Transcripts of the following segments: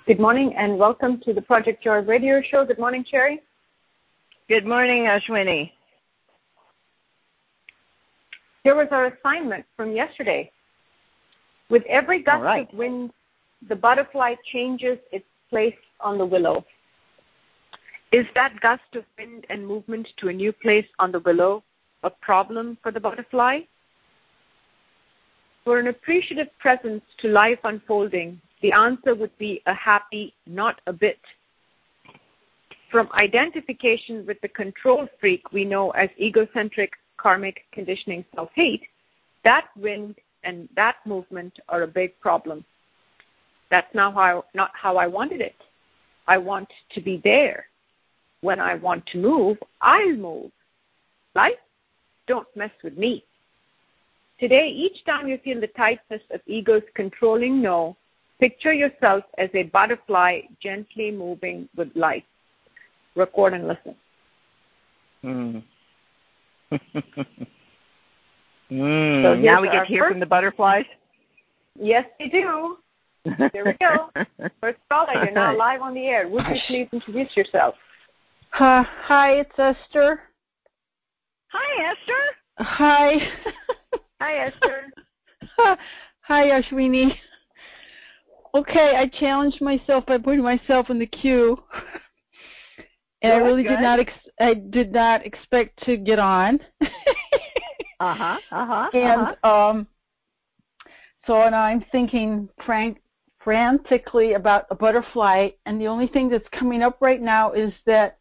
Good morning and welcome to the Project Joy radio show. Good morning, Sherry. Good morning, Ashwini. Here was our assignment from yesterday. With every gust of wind, the butterfly changes its place on the willow. Is that gust of wind and movement to a new place on the willow a problem for the butterfly? For an appreciative presence to life unfolding, the answer would be a happy, not a bit. From identification with the control freak we know as egocentric, karmic, conditioning self-hate, that wind and that movement are a big problem. That's not how I wanted it. I want to be there. When I want to move, I'll move. Life, don't mess with me. Today, each time you feel the tightness of ego's controlling no, picture yourself as a butterfly gently moving with life. Record and listen. So now we get to hear from the butterflies? Yes, we do. There we go. First caller, you're now live on the air. Would you please introduce yourself? Hi, it's Esther. Hi, Esther. Hi. Hi, Esther. Hi, Ashwini. Okay, I challenged myself by putting myself in the queue, and I really did not expect to get on. So and I'm thinking frantically about a butterfly, and the only thing that's coming up right now is that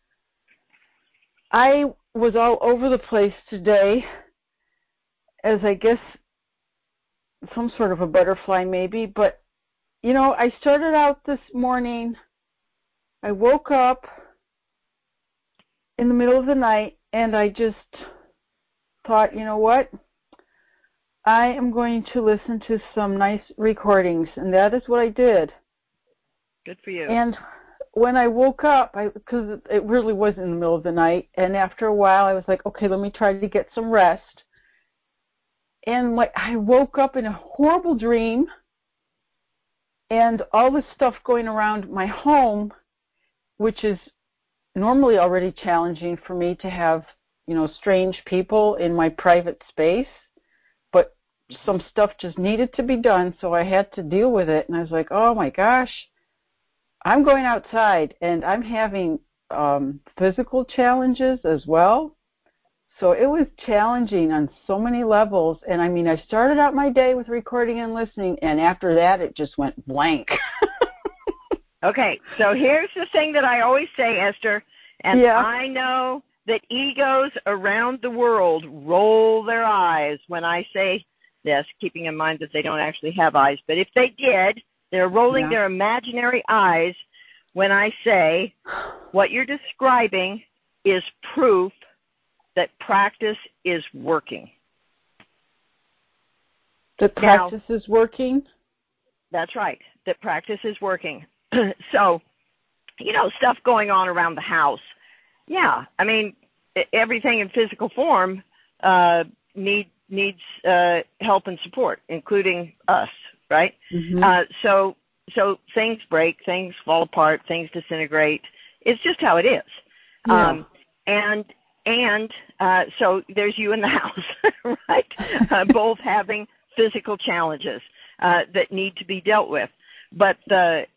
I was all over the place today, as I guess some sort of a butterfly maybe, but you know, I started out this morning, I woke up in the middle of the night, and I just thought, you know what, I am going to listen to some nice recordings, and that is what I did. Good for you. And when I woke up, because it really was in the middle of the night, and after a while I was like, okay, let me try to get some rest. And I woke up in a horrible dream, and all this stuff going around my home, which is normally already challenging for me to have, you know, strange people in my private space, but some stuff just needed to be done, so I had to deal with it. And I was like, oh my gosh, I'm going outside, and I'm having physical challenges as well. So it was challenging on so many levels. And I mean, I started out my day with recording and listening, and after that, it just went blank. Okay, so here's the thing that I always say, Esther, and I know that egos around the world roll their eyes when I say this, keeping in mind that they don't actually have eyes. But if they did, they're rolling their imaginary eyes when I say what you're describing is proof that practice is working. That practice is working? That's right, that practice is working. So, you know, stuff going on around the house. Yeah, I mean, everything in physical form needs help and support, including us, right? Mm-hmm. So things break, things fall apart, things disintegrate. It's just how it is. Yeah. So there's you in the house, right? Both having physical challenges that need to be dealt with. But the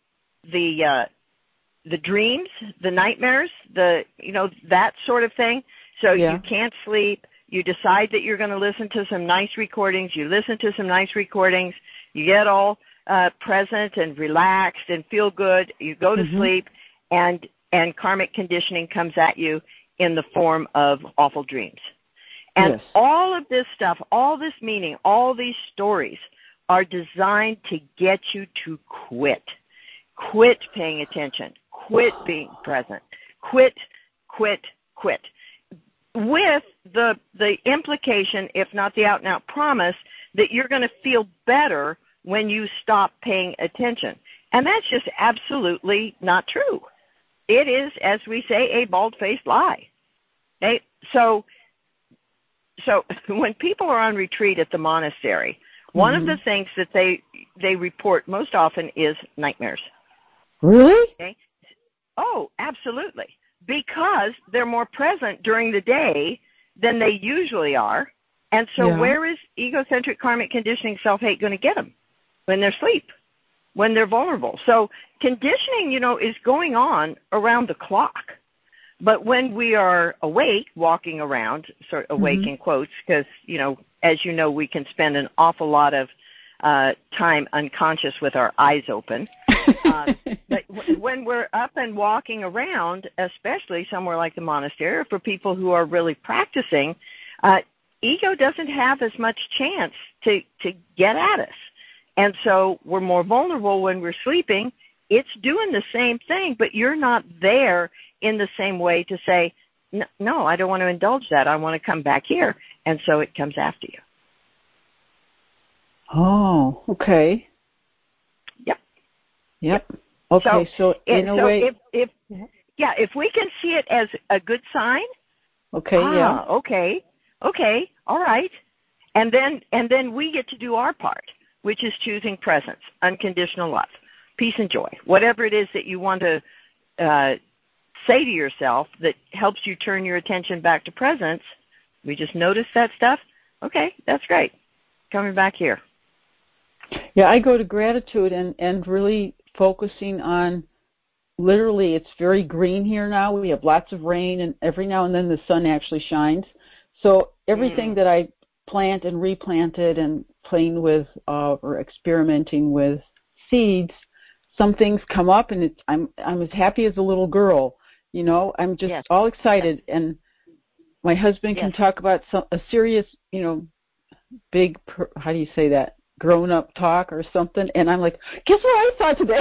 dreams, the nightmares, that sort of thing. So you can't sleep. You decide that you're going to listen to some nice recordings. You listen to some nice recordings. You get all present and relaxed and feel good. You go to sleep, and karmic conditioning comes at you in the form of awful dreams. And all of this stuff, all this meaning, all these stories are designed to get you to quit. Quit paying attention. Quit being present. Quit. With the implication, if not the out-and-out promise, that you're going to feel better when you stop paying attention. And that's just absolutely not true. It is, as we say, a bald-faced lie. Okay? So when people are on retreat at the monastery, one of the things that they report most often is nightmares. Really? Okay. Oh, absolutely. Because they're more present during the day than they usually are. And so where is egocentric karmic conditioning self-hate going to get them? When they're asleep, when they're vulnerable. So conditioning, is going on around the clock. But when we are awake, walking around, sort of awake in quotes, because, as you know, we can spend an awful lot of time unconscious with our eyes open. But when we're up and walking around, especially somewhere like the monastery, or for people who are really practicing, ego doesn't have as much chance to get at us. And so we're more vulnerable when we're sleeping. It's doing the same thing, but you're not there in the same way to say, no, I don't want to indulge that. I want to come back here. And so it comes after you. Oh, okay. Yep. Okay, so in a way... if we can see it as a good sign... Okay, Okay, all right. And then we get to do our part, which is choosing presence, unconditional love, peace and joy, whatever it is that you want to say to yourself that helps you turn your attention back to presence. We just notice that stuff. Okay, that's great. Coming back here. Yeah, I go to gratitude and really focusing on, literally, it's very green here now. We have lots of rain, and every now and then the sun actually shines. So everything that I plant and replanted and playing with or experimenting with seeds, some things come up, and I'm as happy as a little girl. I'm just all excited. And my husband can talk about a serious, big, how do you say that, grown-up talk or something, and I'm like, guess what I saw today?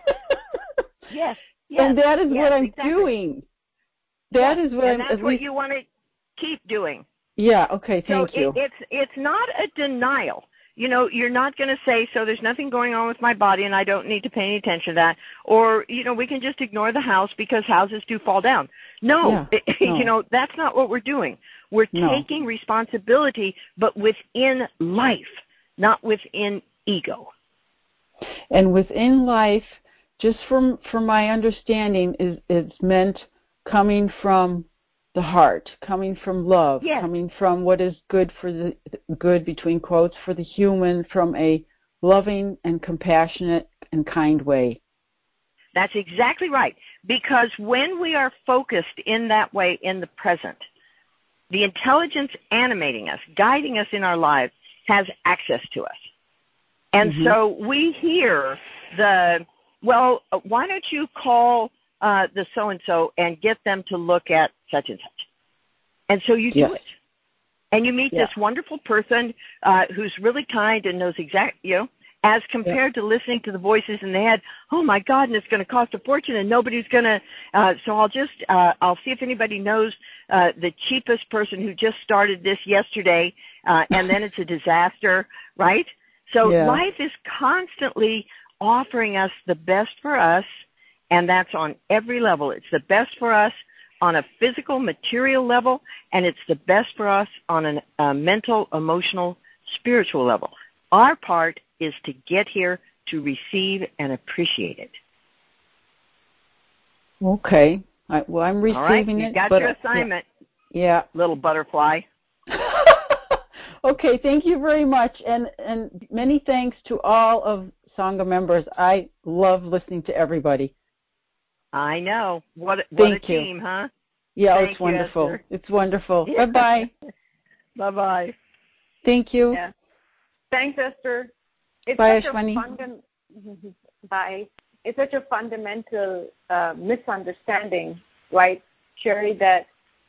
Yes. And that is what I'm doing. That is what and that's what you want to keep doing. Yeah, okay, thank you. It's not a denial. You're not going to say, so there's nothing going on with my body and I don't need to pay any attention to that. Or, we can just ignore the house because houses do fall down. No, that's not what we're doing. We're taking responsibility, but within life, not within ego. And within life, just from my understanding, it's meant coming from the heart, coming from love, coming from what is good for the good, between quotes, for the human, from a loving and compassionate and kind way. That's exactly right. Because when we are focused in that way in the present, the intelligence animating us, guiding us in our lives, has access to us. And so we hear why don't you call the so-and-so and get them to look at such and such. And so you do it. And you meet this wonderful person who's really kind and knows as compared to listening to the voices in the head, oh my God, and it's going to cost a fortune and nobody's going to, so I'll see if anybody knows the cheapest person who just started this yesterday, and then it's a disaster, right? So life is constantly offering us the best for us, and that's on every level. It's the best for us on a physical, material level, and it's the best for us on a mental, emotional, spiritual level. Our part is to get here to receive and appreciate it. Okay. I'm receiving it. You got your assignment. Yeah. Little butterfly. Okay, thank you very much, and many thanks to all of Sangha members. I love listening to everybody. I know. What a team, huh? Yeah, it's wonderful. It's wonderful. Yeah. Bye-bye. Bye-bye. Thank you. Yeah. Thanks, Esther. Bye, Ashwani. Bye. It's such a fundamental misunderstanding, right, Sherry, that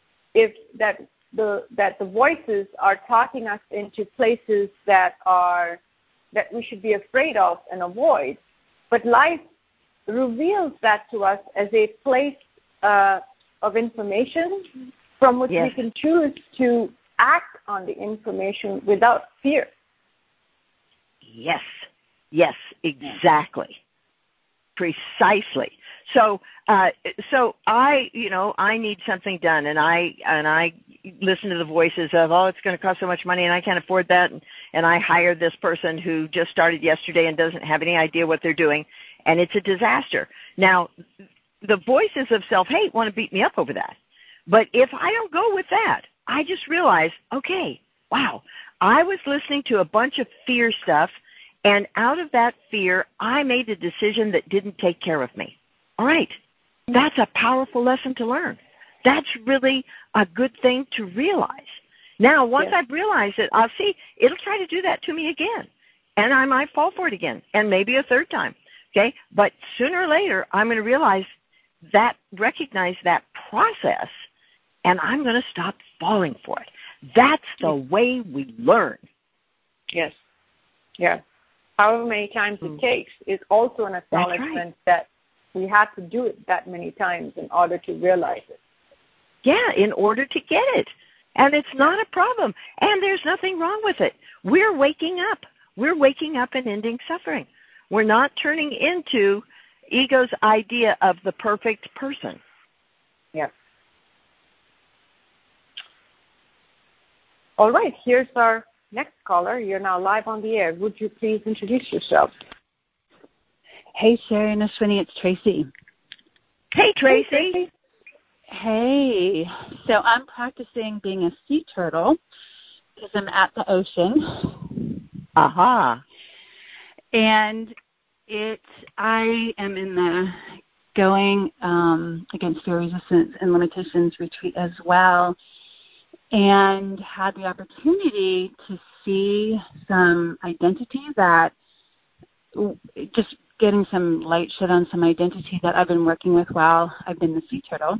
the voices are talking us into places that we should be afraid of and avoid. But life reveals that to us as a place of information from which we can choose to act on the information without fear. Yes, exactly. Precisely. So I need something done, and I listen to the voices of, oh, it's going to cost so much money and I can't afford that, and I hired this person who just started yesterday and doesn't have any idea what they're doing, and it's a disaster. Now, the voices of self-hate want to beat me up over that. But if I don't go with that, I just realize, okay, wow, I was listening to a bunch of fear stuff, and out of that fear, I made a decision that didn't take care of me. All right, that's a powerful lesson to learn. That's really a good thing to realize. Now, once I've realized it, I'll see it'll try to do that to me again, and I might fall for it again, and maybe a third time. Okay, but sooner or later, I'm going to recognize that process, and I'm going to stop falling for it. That's the way we learn. Yes. Yeah. However many times it takes is also an acknowledgement that we have to do it that many times in order to realize it. Yeah, in order to get it. And it's not a problem. And there's nothing wrong with it. We're waking up. We're waking up and ending suffering. We're not turning into ego's idea of the perfect person. Yeah. All right, here's our next caller. You're now live on the air. Would you please introduce yourself? Hey, Sherry and Ashwini, it's Tracy. Hey, Tracy. Hey. So I'm practicing being a sea turtle because I'm at the ocean. Aha. And I am in the Going Against Fear, Resistance, and Limitations retreat as well, and had the opportunity to see some identity that, just getting some light shed on some identity that I've been working with while I've been the sea turtle.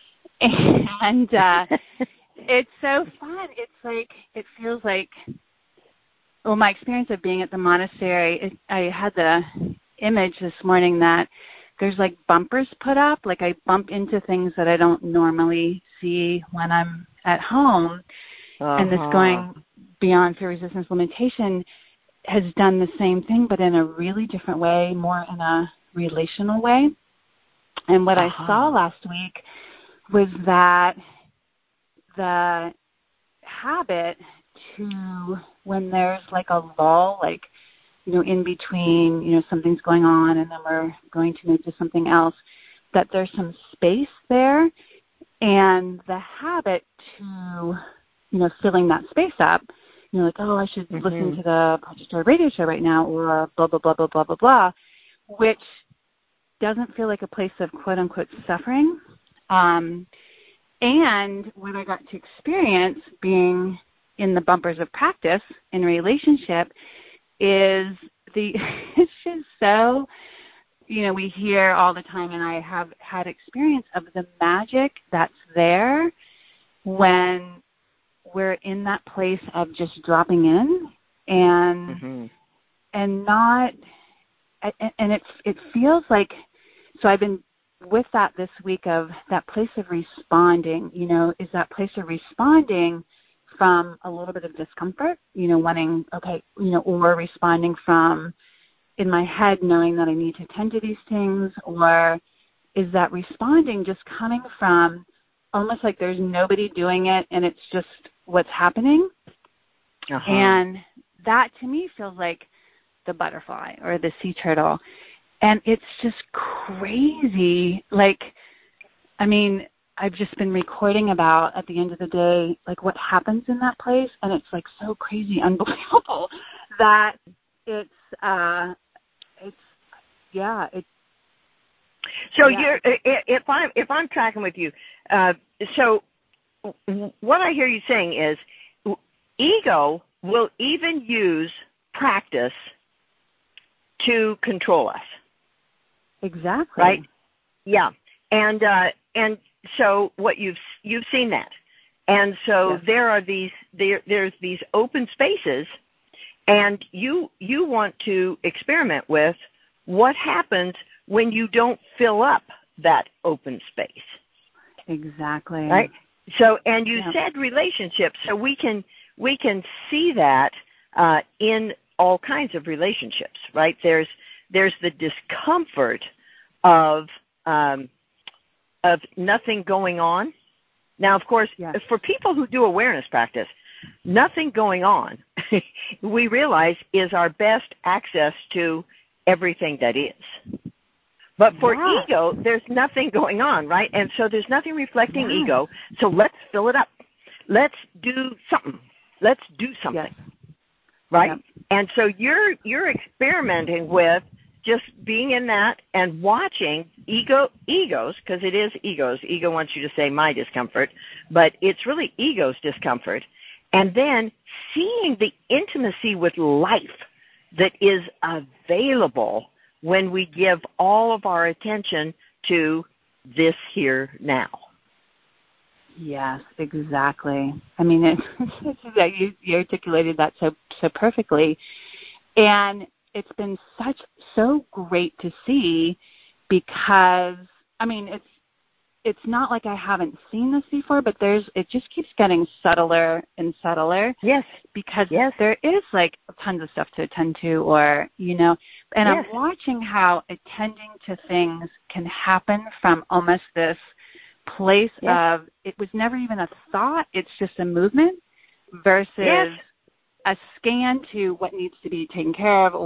And it's so fun. It's like, it feels like, well, my experience of being at the monastery, I had the image this morning that there's like bumpers put up, like I bump into things that I don't normally see when I'm at home. And this Going Beyond Fear, Resistance, Limitation has done the same thing, but in a really different way, more in a relational way. And what I saw last week was that the habit to, when there's like a lull, like, in between, something's going on and then we're going to move to something else, that there's some space there, and the habit to, filling that space up, like, oh, I should listen to the Project Joy radio show right now, or blah, blah, blah, blah, blah, blah, blah, which doesn't feel like a place of quote-unquote suffering. And what I got to experience being in the bumpers of practice in relationship is it's just so, we hear all the time, and I have had experience of the magic that's there when we're in that place of just dropping in and not, and it feels like, so I've been with that this week of that place of responding, is that place of responding from a little bit of discomfort, wanting, okay, or responding from in my head knowing that I need to tend to these things, or is that responding just coming from almost like there's nobody doing it and it's just what's happening? And that to me feels like the butterfly or the sea turtle. And it's just crazy. Like, I mean, I've just been recording about, at the end of the day, like what happens in that place, and it's like so crazy, unbelievable that it's. So you're, if I'm tracking with you, so what I hear you saying is, ego will even use practice to control us. Exactly. Right? Yeah. And so what you've seen that. And so there's these open spaces, and you want to experiment with what happens when you don't fill up that open space. Exactly. Right? So, and you said relationships, so we can see that in all kinds of relationships, right? There's the discomfort of nothing going on. Now, of course, for people who do awareness practice, nothing going on, we realize, is our best access to everything that is. But for ego, there's nothing going on, right? And so there's nothing reflecting ego, so let's fill it up. Let's do something. Right? Yep. And so you're experimenting with just being in that and watching egos, because it is egos. Ego wants you to say my discomfort, but it's really ego's discomfort. And then seeing the intimacy with life that is available when we give all of our attention to this here now. Yes, exactly. I mean, you articulated that so perfectly. And it's been so great to see, because, I mean, it's not like I haven't seen this before, but it just keeps getting subtler and subtler. Yes. Because there is like tons of stuff to attend to, or, and I'm watching how attending to things can happen from almost this place of, it was never even a thought, it's just a movement, versus a scan to what needs to be taken care of,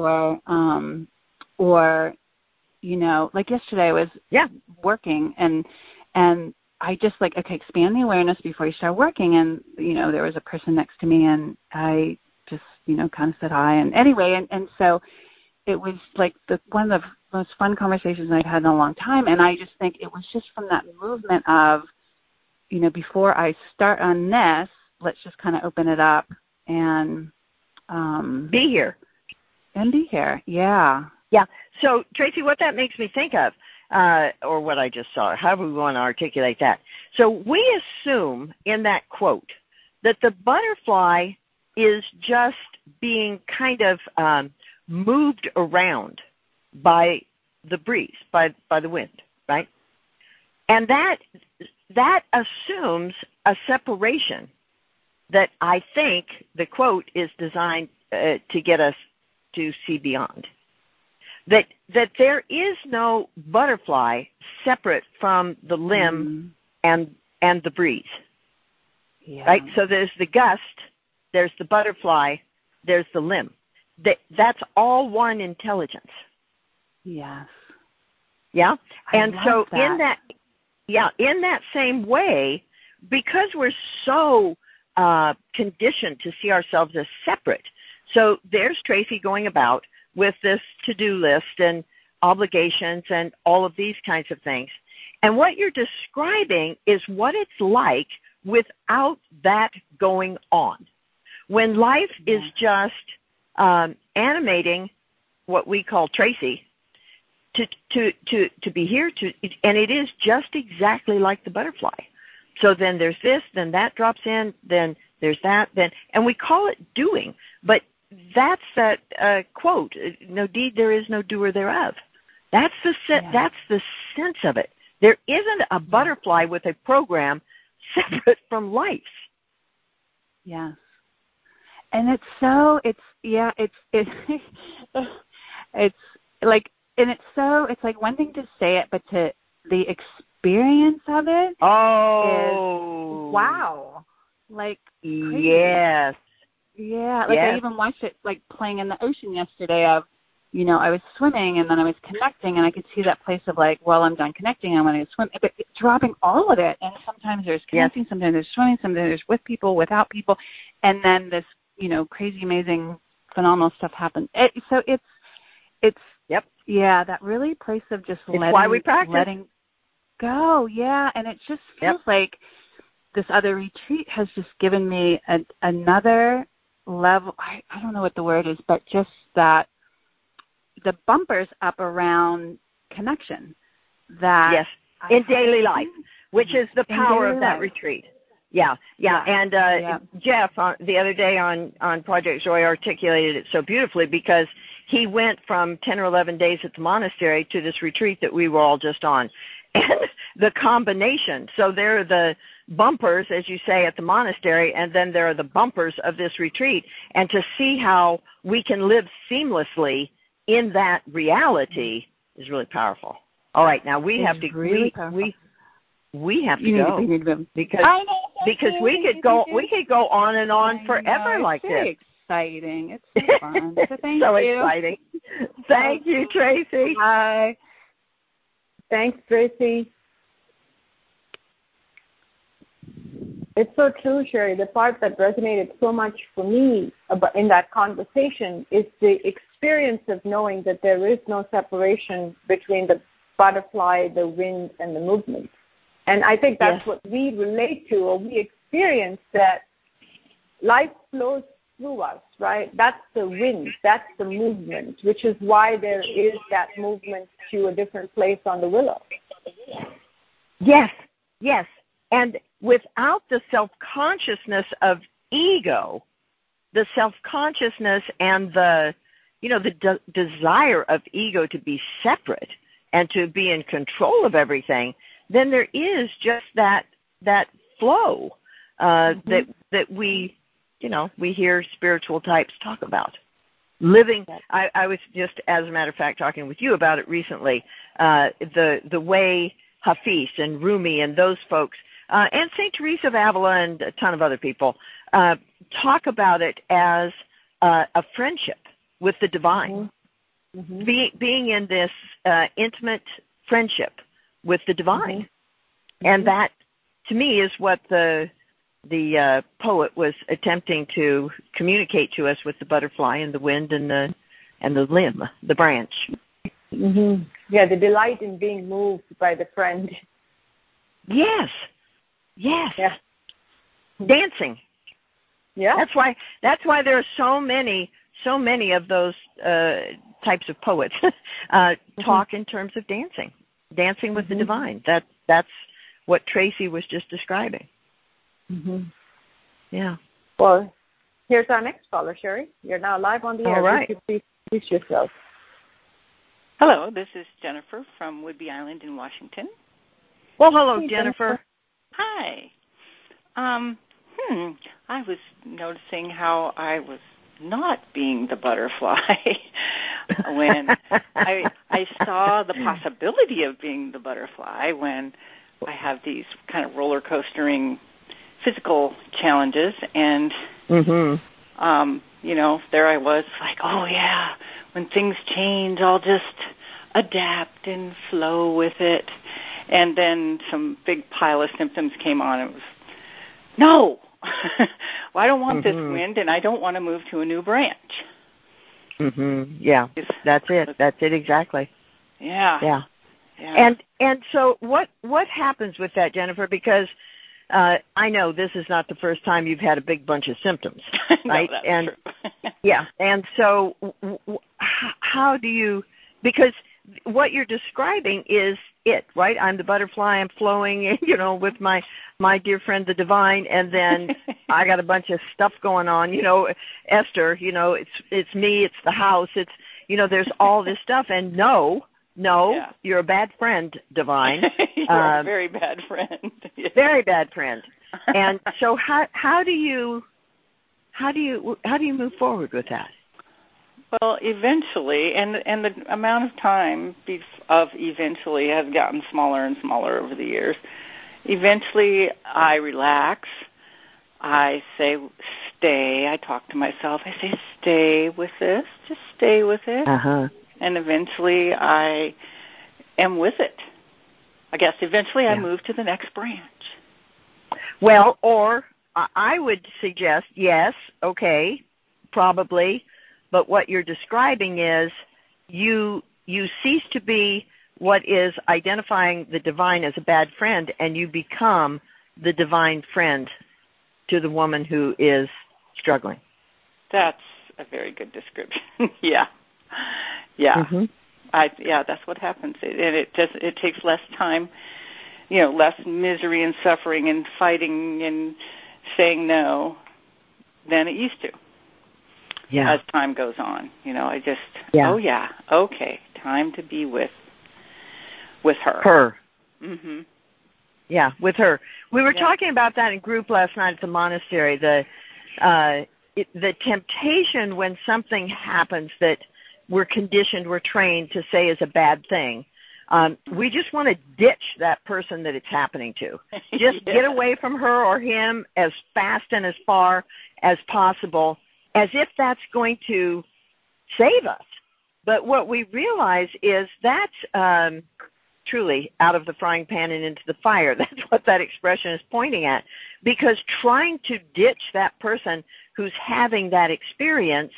or like yesterday I was working, and I just like, okay, expand the awareness before you start working, and there was a person next to me, and I just kind of said hi, and anyway, and so it was like one of the most fun conversations I've had in a long time, and I just think it was just from that movement of, before I start on this, let's just kind of open it up and be here. And be here, yeah. Yeah. So, Tracy, what that makes me think of, or what I just saw, however we want to articulate that. So we assume in that quote that the butterfly is just being kind of moved around by the breeze, by the wind, right? And that assumes a separation that I think the quote is designed to get us to see beyond. That there is no butterfly separate from the limb and the breeze, right? So there's the gust, there's the butterfly, there's the limb. That's all one intelligence. Yes. Yeah? And so that. in that same way, because we're so conditioned to see ourselves as separate, so there's Tracy going about with this to-do list and obligations and all of these kinds of things. And what you're describing is what it's like without that going on. When life is just animating what we call Tracy to be here, and it is just exactly like the butterfly. So then there's this, then that drops in, then there's that, and we call it doing. But that's that quote, no deed there is, no doer thereof. That's the sense of it. There isn't a butterfly with a program separate from life. Yes. And it's like one thing to say it, but the experience of it is wow. Like crazy. Yes. Yeah, like I even watched it like playing in the ocean yesterday of, I was swimming and then I was connecting, and I could see that place of like, well, I'm done connecting, I want to swim, but dropping all of it. And sometimes there's connecting, sometimes there's swimming, sometimes there's with people, without people, and then this, crazy, amazing, phenomenal stuff happens. So it's that really place of just letting go, and it just feels like this other retreat has just given me another level. I don't know what the word is, but just that the bumpers up around connection that in daily life, which is the power of that retreat. Yeah. And Jeff the other day on Project Joy articulated it so beautifully, because he went from 10 or 11 days at the monastery to this retreat that we were all just on. And the combination, so there are the bumpers, as you say, at the monastery, and then there are the bumpers of this retreat. And to see how we can live seamlessly in that reality is really powerful. All right, now we have to really we have to you go need to because we could go on and on forever like this. Exciting. It's so fun. So thank so you. Exciting. Thank you, Tracy. Bye. Thanks, Tracy. It's so true, Sherry. The part that resonated so much for me in that conversation is the experience of knowing that there is no separation between the butterfly, the wind, and the movement. And I think that's what we relate to, or we experience, that life flows through us, right? That's the wind, that's the movement, which is why there is that movement to a different place on the willow. Yes. And without the self-consciousness of ego, the self-consciousness and the desire of ego to be separate and to be in control of everything, then there is just that flow that we hear spiritual types talk about. Living, I was just, as a matter of fact, talking with you about it recently, the way Hafiz and Rumi and those folks, and St. Teresa of Avila and a ton of other people, talk about it as a friendship with the divine, being in this intimate friendship with the divine. And that, to me, is what the poet was attempting to communicate to us with the butterfly and the wind and the limb, the branch. Yeah, the delight in being moved by the friend. Yes. Yeah. Dancing. Yeah. That's why there are so many of those types of poets talk in terms of dancing with the divine. That's what Tracy was just describing. Yeah. Well, here's our next caller, Sherry. You're now live on the air. All right. Would you please introduce yourself? Hello, this is Jennifer from Whidbey Island in Washington. Well, hello, Jennifer. Hi. I was noticing how I was not being the butterfly when I saw the possibility of being the butterfly when I have these kind of roller coastering physical challenges, and there I was like, oh yeah, when things change, I'll just adapt and flow with it. And then some big pile of symptoms came on. It was, no, well, I don't want this wind, and I don't want to move to a new branch. Yeah, that's it. That's it exactly. Yeah. And so what happens with that, Jennifer? Because I know this is not the first time you've had a big bunch of symptoms, right? No, that's true. Yeah, and so how do you? Because what you're describing is it, right? I'm the butterfly. I'm flowing, with my dear friend, the divine, and then I got a bunch of stuff going on. Esther, it's me, it's the house, it's there's all this stuff, and no, you're a bad friend, divine. You're a very bad friend. Very bad friend. And so how do you move forward with that? Well, eventually, and the amount of time of eventually has gotten smaller and smaller over the years. Eventually, I relax. I say, stay. I talk to myself. I say, stay with this. Just stay with it. And eventually, I am with it. I guess eventually I move to the next branch. Well, or I would suggest, yes, okay, probably. But what you're describing is you cease to be what is identifying the divine as a bad friend, and you become the divine friend to the woman who is struggling. That's a very good description. Yeah. That's what happens. It takes less time, less misery and suffering and fighting and saying no than it used to. Yeah. As time goes on, I just, okay, time to be with her. Yeah, with her. We were talking about that in group last night at the monastery. The temptation when something happens that we're conditioned, we're trained to say is a bad thing, We just want to ditch that person that it's happening to. Just get away from her or him as fast and as far as possible, as if that's going to save us. But what we realize is that's truly out of the frying pan and into the fire. That's what that expression is pointing at. Because trying to ditch that person who's having that experience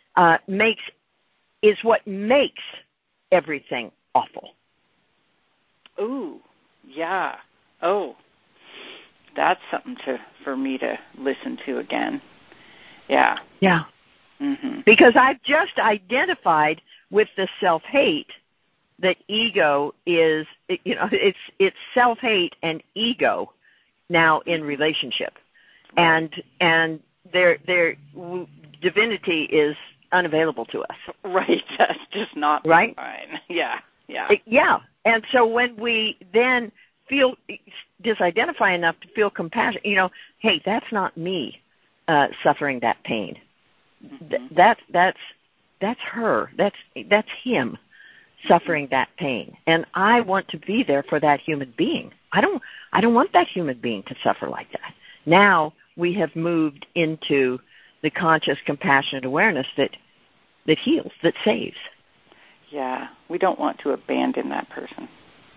is what makes everything awful. Ooh, yeah. Oh, that's something for me to listen to again. Yeah. Yeah. Mm-hmm. Because I've just identified with the self-hate that ego is, it's self-hate and ego now in relationship. Right. And their divinity is unavailable to us. Right. That's just not right. Fine. Yeah. Yeah. Yeah. And so when we then feel disidentify enough to feel compassion, hey, that's not me suffering that pain. Mm-hmm. That's her. That's him suffering that pain. And I want to be there for that human being. I don't want that human being to suffer like that. Now we have moved into the conscious, compassionate awareness that heals, that saves. Yeah, we don't want to abandon that person.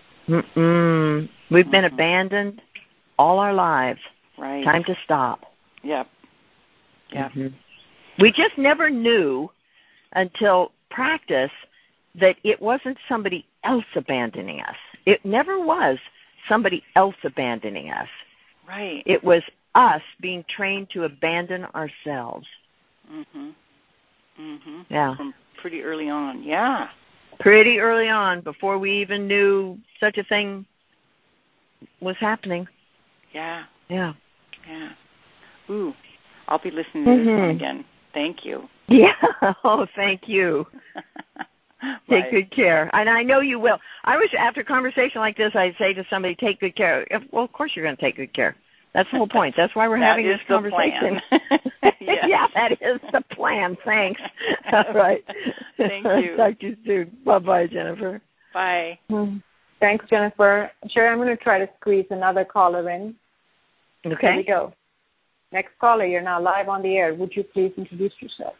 We've been abandoned all our lives. Right. Time to stop. Yep. Mm-hmm. We just never knew until practice that it wasn't somebody else abandoning us. It never was somebody else abandoning us. Right. It was us being trained to abandon ourselves. Mm-hmm. Mm-hmm. Yeah. From pretty early on. Yeah. Pretty early on, before we even knew such a thing was happening. Yeah. Yeah. Yeah. Ooh, I'll be listening to this one again. Thank you. Yeah. Oh, thank you. Take good care. And I know you will. I wish after a conversation like this, I'd say to somebody, take good care. Well, of course you're going to take good care. That's the whole point. That's why we're having this conversation. Yes. Yeah, that is the plan. Thanks. All right. Thank you. Talk to you soon. Bye-bye, Jennifer. Bye. Thanks, Jennifer. Sherry, I'm going to try to squeeze another caller in. Okay. Here we go. Next caller, you're now live on the air. Would you please introduce yourself?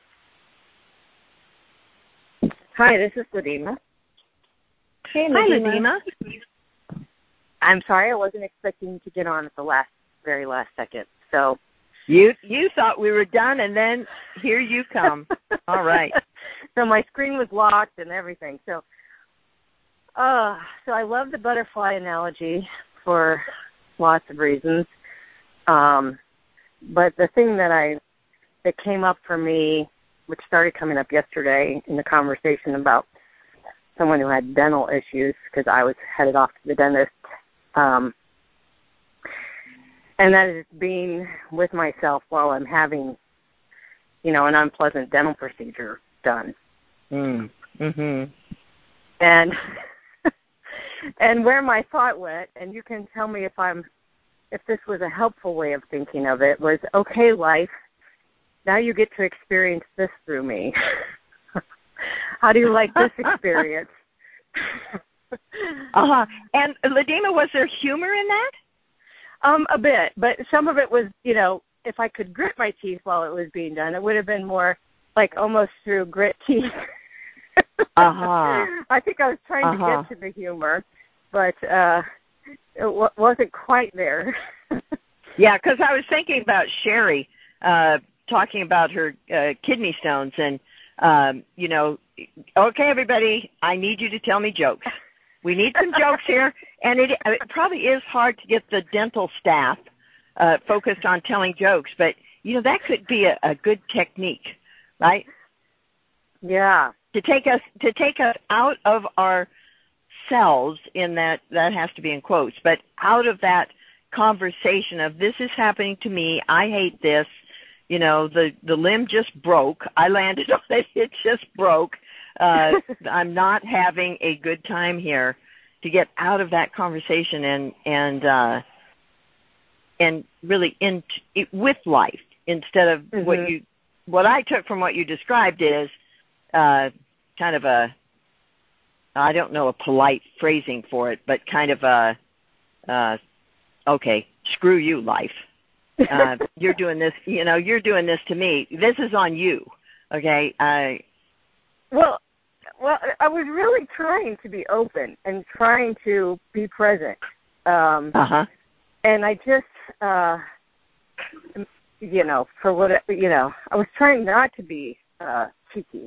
Hi, this is Ladima. Hey, Hi, Ladima. I'm sorry, I wasn't expecting to get on at the very last second. So you thought we were done, and then here you come. All right. So my screen was locked and everything. So I love the butterfly analogy for lots of reasons. But the thing that came up for me, which started coming up yesterday in the conversation about someone who had dental issues, because I was headed off to the dentist, and that is being with myself while I'm having, an unpleasant dental procedure done. Mm-hmm. And and where my thought went, and you can tell me if this was a helpful way of thinking of it, was, okay, life, now you get to experience this through me. How do you like this experience? And Ladima, was there humor in that? A bit, but some of it was, if I could grit my teeth while it was being done, it would have been more like almost through grit teeth. I think I was trying to get to the humor, but it wasn't quite there. Yeah, because I was thinking about Sherry talking about her kidney stones, and, okay, everybody, I need you to tell me jokes. We need some jokes here, and it probably is hard to get the dental staff focused on telling jokes, but, that could be a good technique, right? Yeah. To take us out of ourselves, in that has to be in quotes, but out of that conversation of, this is happening to me, I hate this, the limb just broke, I landed on it just broke, I'm not having a good time here, to get out of that conversation and really with life, instead of what I took from what you described is kind of a I don't know a polite phrasing for it, but kind of a, okay, screw you, life. You're doing this, you're doing this to me. This is on you, okay? Well, I was really trying to be open and trying to be present. And I just, for what, I was trying not to be cheeky.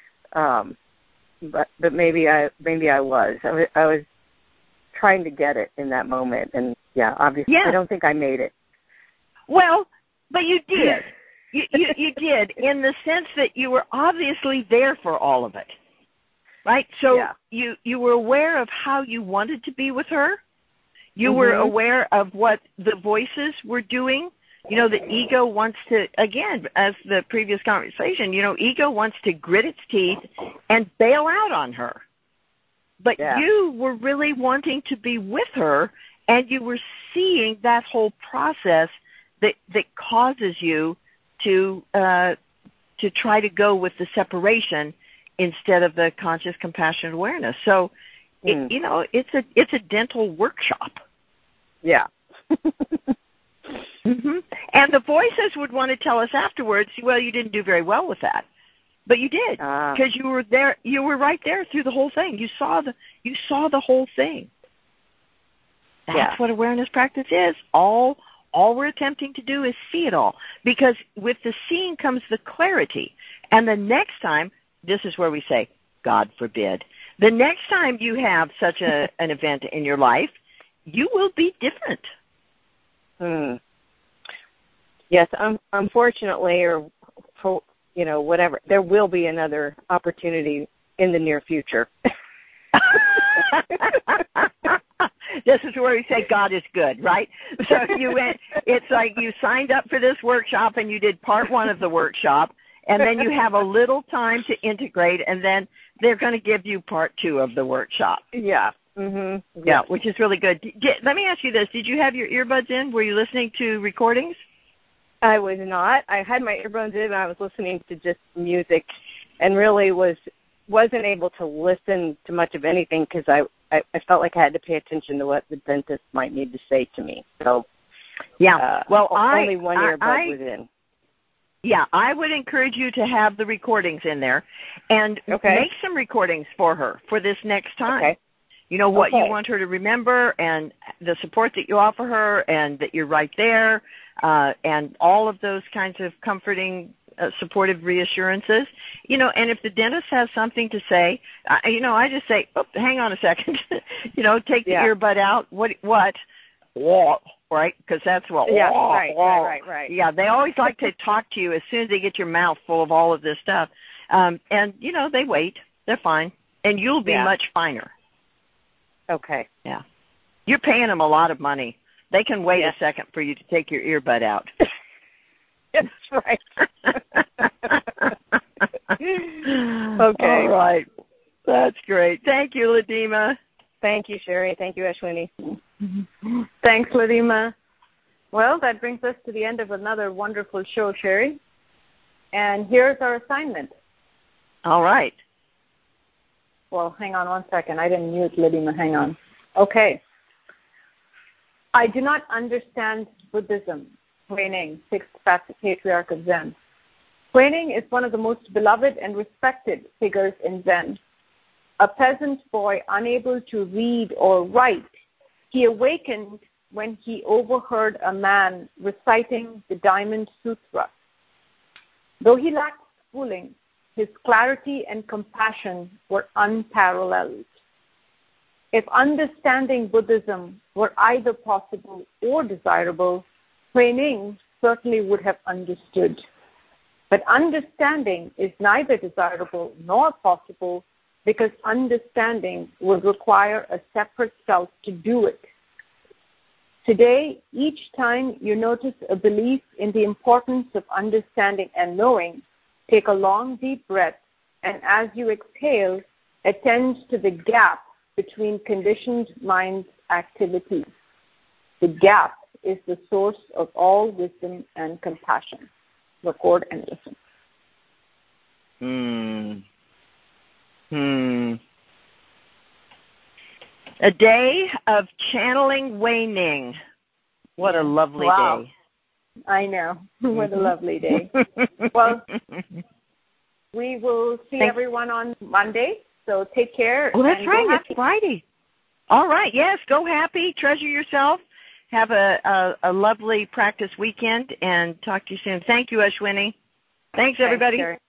But maybe I was. I was trying to get it in that moment, and obviously I don't think I made it. Well, but you did. You did, in the sense that you were obviously there for all of it, right? So you were aware of how you wanted to be with her. You were aware of what the voices were doing. The ego wants to, again, as the previous conversation, ego wants to grit its teeth and bail out on her. But you were really wanting to be with her, and you were seeing that whole process that causes you to try to go with the separation instead of the conscious compassionate awareness. So, it's a dental workshop. Yeah. And the voices would want to tell us afterwards, well, you didn't do very well with that. But you did, because you were there. You were right there through the whole thing. You saw the whole thing. That's what awareness practice is. All we're attempting to do is see it all, because with the seeing comes the clarity. And the next time, this is where we say, God forbid, the next time you have such an event in your life, you will be different. Yes, unfortunately, or for, whatever, there will be another opportunity in the near future. This is where we say God is good, right? So it's like you signed up for this workshop and you did part 1 of the workshop, and then you have a little time to integrate, and then they're going to give you part 2 of the workshop. Yeah. Yeah, which is really good. Let me ask you this. Did you have your earbuds in? Were you listening to recordings? I was not. I had my earbuds in, and I was listening to just music, and really wasn't able to listen to much of anything, because I felt like I had to pay attention to what the dentist might need to say to me. So, only one earbud was in. Yeah, I would encourage you to have the recordings in there, and make some recordings for her for this next time. Okay. What you want her to remember, and the support that you offer her, and that you're right there, and all of those kinds of comforting, supportive reassurances. And if the dentist has something to say, I just say, hang on a second. Take the earbud out. What? Right? Because that's what. Yeah, right. Yeah, they always like to talk to you as soon as they get your mouth full of all of this stuff. And, they wait. They're fine. And you'll be much finer. Okay. Yeah. You're paying them a lot of money. They can wait a second for you to take your earbud out. That's right. Okay. All right. That's great. Thank you, Ladima. Thank you, Sherry. Thank you, Ashwini. Thanks, Ladima. Well, that brings us to the end of another wonderful show, Sherry. And here's our assignment. All right. Well, hang on one second. I didn't mute Ladima. Hang on. Okay. I do not understand Buddhism. Huineng, sixth patriarch of Zen. Huineng is one of the most beloved and respected figures in Zen. A peasant boy unable to read or write, he awakened when he overheard a man reciting the Diamond Sutra. Though he lacked schooling, his clarity and compassion were unparalleled. If understanding Buddhism were either possible or desirable, Huineng certainly would have understood. But understanding is neither desirable nor possible, because understanding would require a separate self to do it. Today, each time you notice a belief in the importance of understanding and knowing, take a long, deep breath, and as you exhale, attend to the gap between conditioned mind's activities. The gap is the source of all wisdom and compassion. Record and listen. A day of channeling Wei Ning. What a lovely day. I know. What a lovely day. Well, we will see everyone on Monday, so take care. Oh, that's right. It's Friday. All right. Yes, go happy. Treasure yourself. Have a lovely practice weekend, and talk to you soon. Thank you, Ashwini. Thanks, everybody. Thanks,